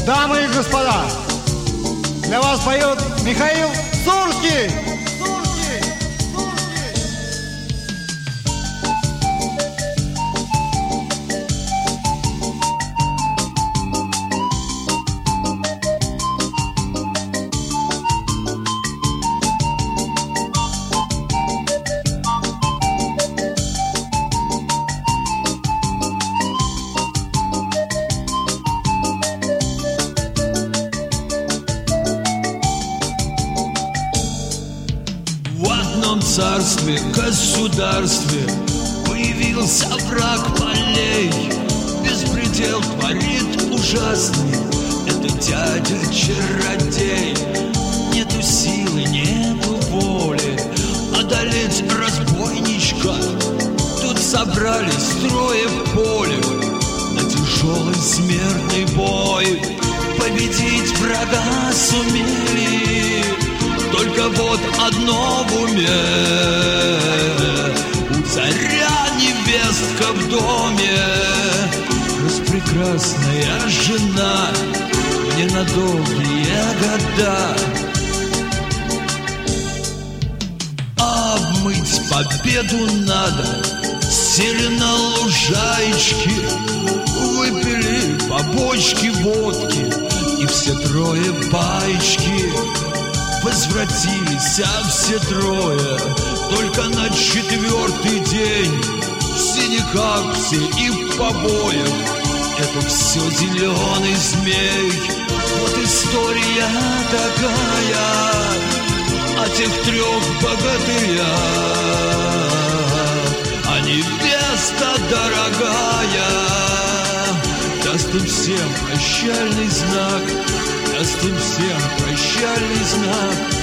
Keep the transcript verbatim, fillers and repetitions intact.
Дамы и господа, для вас поет Михаил Сурки. Царстве, государстве появился враг полей. Беспредел творит ужасный, это дядя-чародей. Нету силы, нету воли одолеть разбойничка. Тут собрались трое в поле на тяжелый смертный бой. Победить врага сумели, только вот одно в уме: у царя невестка в доме, распрекрасная жена не на долгие года. Обмыть победу надо, сели на лужаечке, выпили по бочке водки, и все трое баечки. Возвратились, а все трое только на четвертый день. В синяках все и в побоях, это все зеленый змей. Вот история такая о тех трех богатырях. А невеста дорогая даст им всем прощальный знак, даст им всем прощальный знак.